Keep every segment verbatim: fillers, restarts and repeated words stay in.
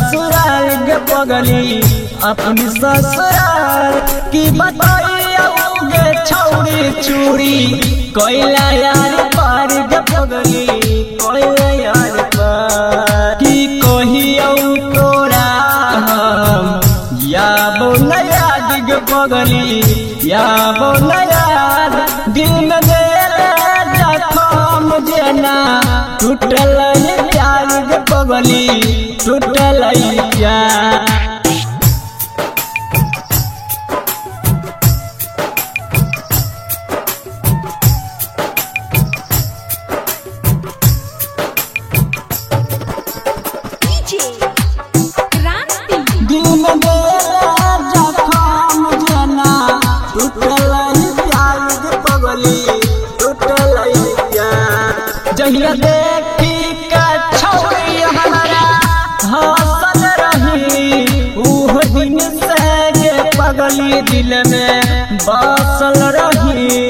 ससुराल के पगली अपनी ससुराल की बताइए छौरी चूड़ी कोयला यार पार के पगली कोयला यार पार की कहियो तोरा हम या बोला याद के पगली या बोला याद दिल में जखम जना टूटल प्यार के पगली टूटल प्यार जहिया देखी का छौरी हमारा हंसल रही उह दिन से पगली दिल में बसल रही।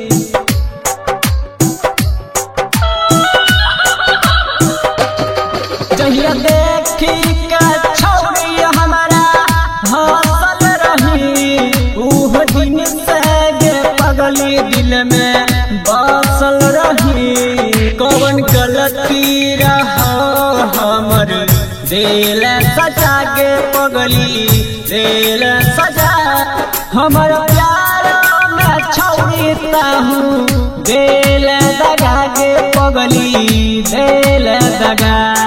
जहिया देखी का छौरी हमारा हंसल रही उह दिन से पगली दिल में बसल रही। कौन गलती रहा हमर दिल सजा के पगली दिल सजा हमर प्यार में छौरी ताहू दिल दगा के पगली दिल दगा।